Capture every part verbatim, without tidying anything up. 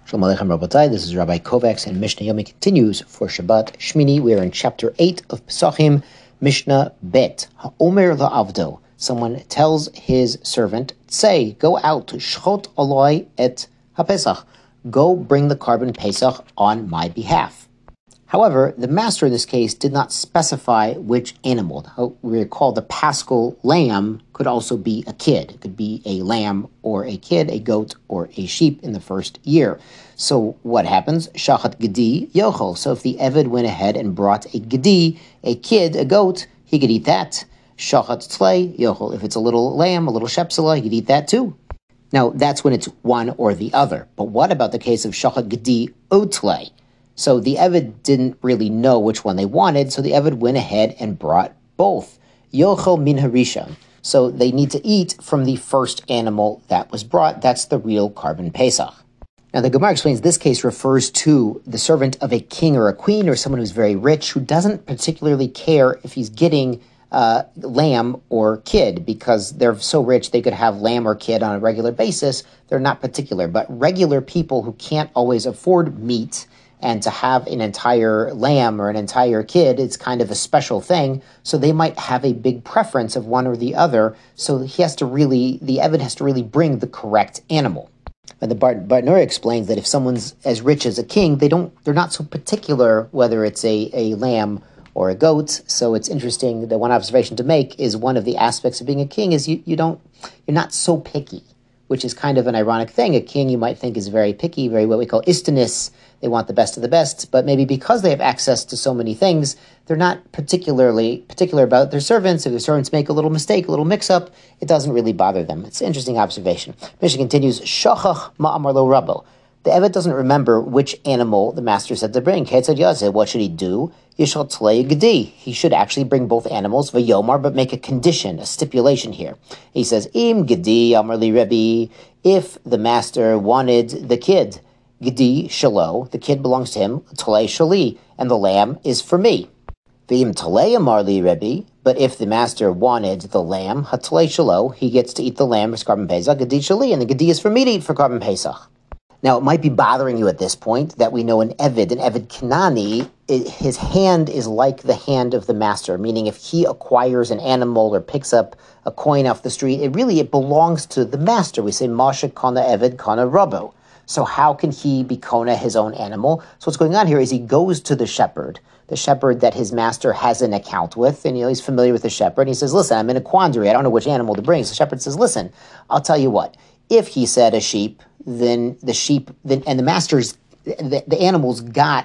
Shalom Aleichem Rabotai, this is Rabbi Kovacs, and Mishnah Yomi continues for Shabbat Shmini. We are in chapter eight of Pesachim, Mishnah Bet. Ha'omer la'avdo. Someone tells his servant, say, go out to shchot aloi et ha'pesach. Go bring the carbon Pesach on my behalf. However, the master in this case did not specify which animal. We recall the paschal lamb could also be a kid. It could be a lamb or a kid, a goat or a sheep in the first year. So what happens? Shachat gedi yochel. So if the Eved went ahead and brought a gedi, a kid, a goat, he could eat that. Shachat tlei yochel. If it's a little lamb, a little shepsela, he could eat that too. Now, that's when it's one or the other. But what about the case of shachat gedi otlei? So the Eved didn't really know which one they wanted, so the Eved went ahead and brought both. Yochel min harishon. So they need to eat from the first animal that was brought. That's the real carbon Pesach. Now the Gemara explains this case refers to the servant of a king or a queen or someone who's very rich who doesn't particularly care if he's getting uh, lamb or kid, because they're so rich they could have lamb or kid on a regular basis. They're not particular. But regular people who can't always afford meat, and to have an entire lamb or an entire kid, it's kind of a special thing. So they might have a big preference of one or the other. So he has to really, the Eved has to really bring the correct animal. And the Bartenura explains that if someone's as rich as a king, they don't, they're not so particular whether it's a, a lamb or a goat. So it's interesting that one observation to make is one of the aspects of being a king is you, you don't, you're not so picky, which is kind of an ironic thing. A king you might think is very picky, very what we call istinus. They want the best of the best, but maybe because they have access to so many things, they're not particularly particular about their servants. If their servants make a little mistake, a little mix-up, it doesn't really bother them. It's an interesting observation. Mishnah continues, Shachach ma'amar lo rabbo. The Eved doesn't remember which animal the master said to bring. Ketzad yazeh, what should he do? Yishal tlei gedi. He should actually bring both animals, v'yomar, but make a condition, a stipulation here. He says, Im gedi amar li Rebbe, if the master wanted the kid, Gedi shalo, the kid belongs to him, Talei shali, and the lamb is for me. V'im talei amar li Rebbe, but if the master wanted the lamb, hatalei shalo, he gets to eat the lamb for carbon Pesach, Gedi shali, and the Gedi is for me to eat for carbon Pesach. Now, it might be bothering you at this point that we know an Eved, an Eved Kanani, his hand is like the hand of the master, meaning if he acquires an animal or picks up a coin off the street, it really, it belongs to the master. We say, Masha kana Eved kana Rabbo. So how can he be kona his own animal? So what's going on here is he goes to the shepherd, the shepherd that his master has an account with, and you know he's familiar with the shepherd. And he says, listen, I'm in a quandary. I don't know which animal to bring. So the shepherd says, listen, I'll tell you what. If he said a sheep, then the sheep, then, and the master's, the, the animals got,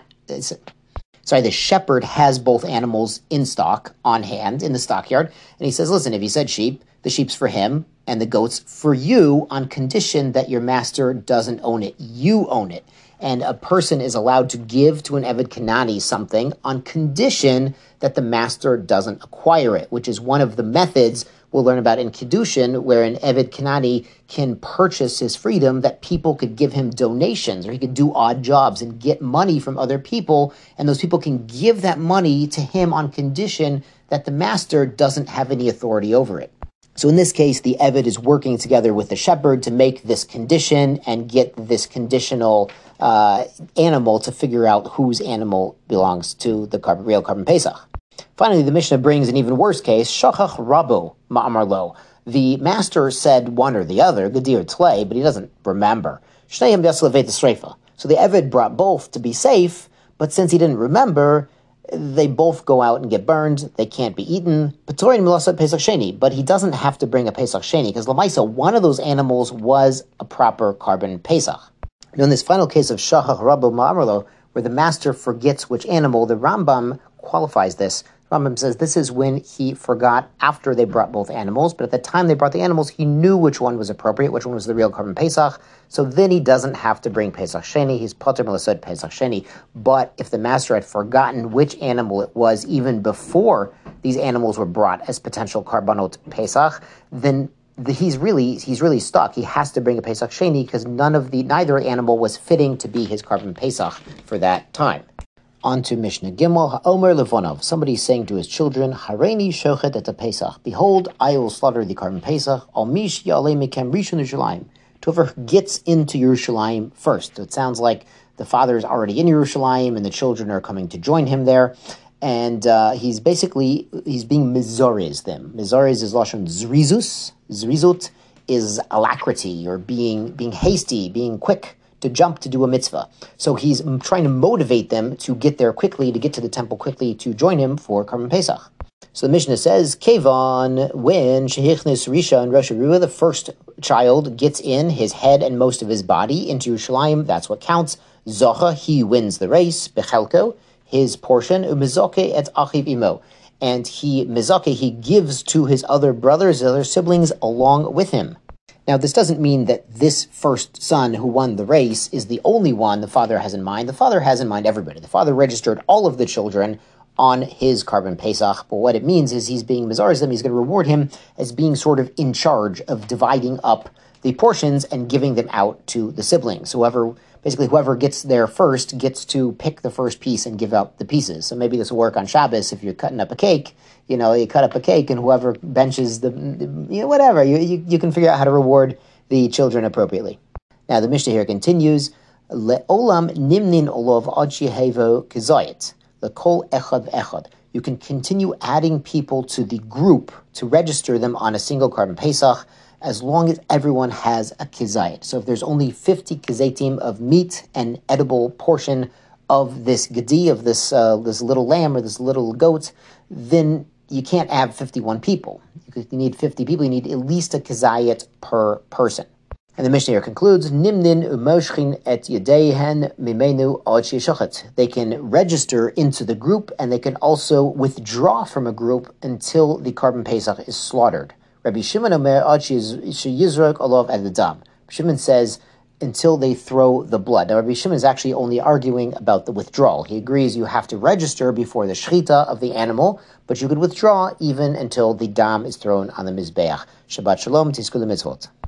sorry, the shepherd has both animals in stock, on hand, in the stockyard. And he says, listen, if he said sheep, the sheep's for him, and the goat's for you on condition that your master doesn't own it. You own it. And a person is allowed to give to an Eved Kanani something on condition that the master doesn't acquire it, which is one of the methods we'll learn about in Kiddushin, where an Eved Kanani can purchase his freedom, that people could give him donations, or he could do odd jobs and get money from other people, and those people can give that money to him on condition that the master doesn't have any authority over it. So in this case, the Eved is working together with the shepherd to make this condition and get this conditional uh, animal to figure out whose animal belongs to the carbon, real carbon Pesach. Finally, the Mishnah brings an even worse case, Shachach Rabbo ma'amar lo. The master said one or the other, Gedi or Tlei, but he doesn't remember. Shneim yaslaveit sreifa. So the Eved brought both to be safe, but since he didn't remember, they both go out and get burned. They can't be eaten. Patorin milasat Pesach Sheni, but he doesn't have to bring a Pesach Sheni because Lamaisa, one of those animals was a proper carbon Pesach. Now, in this final case of Shachach Rabbo ma'amar lo, where the master forgets which animal, the Rambam qualifies this. Rambam says this is when he forgot after they brought both animals, but at the time they brought the animals, he knew which one was appropriate, which one was the real carbon Pesach, so then he doesn't have to bring Pesach Sheni, he's Pater Milasod Pesach Sheni. But if the master had forgotten which animal it was even before these animals were brought as potential Karbanot Pesach, then the, he's really he's really stuck. He has to bring a Pesach Sheni because none of the neither animal was fitting to be his carbon Pesach for that time. On to Mishnah Gimel, Ha'omer Levonov. Somebody saying to his children, Hareini shochet et Pesach. Behold, I will slaughter the carbon Pesach. Al mish ya'alei mekem rishon Yerushalayim. to whoever gets into Yerushalayim first. So it sounds like the father is already in Yerushalayim and the children are coming to join him there. And uh, he's basically, he's being mizoriz them. Mizoriz is Lashon zrizus. Zrizut is alacrity, or being being hasty, being quick to jump to do a mitzvah. So he's trying to motivate them to get there quickly, to get to the temple quickly, to join him for Karban Pesach. So the Mishnah says, Kevan, when Shehichnis Risha and Rosh Hashanah, the first child gets in his head and most of his body into Yerushalayim, that's what counts. Zocha, he wins the race. Bechelko, his portion. Umizoke et achiv imo. And he, mizake, he gives to his other brothers, his other siblings, along with him. Now, this doesn't mean that this first son who won the race is the only one the father has in mind. The father has in mind everybody. The father registered all of the children on his Karban Pesach, but what it means is he's being mizarez them. He's going to reward him as being sort of in charge of dividing up the portions and giving them out to the siblings. Whoever, basically whoever gets there first gets to pick the first piece and give out the pieces. So maybe this will work on Shabbos if you're cutting up a cake. You know, you cut up a cake and whoever benches the, you know, whatever, you, you, you can figure out how to reward the children appropriately. Now the Mishnah here continues, Le'olam nimnin olov ad shehevo kizayit. Lekol echad echad. You can continue adding people to the group to register them on a single Karban Pesach as long as everyone has a kizayit. So if there's only fifty kizaytim of meat and edible portion of this gedi, of this uh, this little lamb or this little goat, then you can't have fifty-one people. You need fifty people. You need at least a kizayit per person. And the Mishnah here concludes, Nimnin umoshchin et yadeihen mimenu ad sheyshachet. They can register into the group, and they can also withdraw from a group until the Karban Pesach is slaughtered. Rabbi Shimon omer ad sheyizrok alav ad l'dam. Shimon says until they throw the blood. Now Rabbi Shimon is actually only arguing about the withdrawal. He agrees you have to register before the shechita of the animal, but you could withdraw even until the dam is thrown on the mizbeach. Shabbat shalom, tizku l'mitzvot.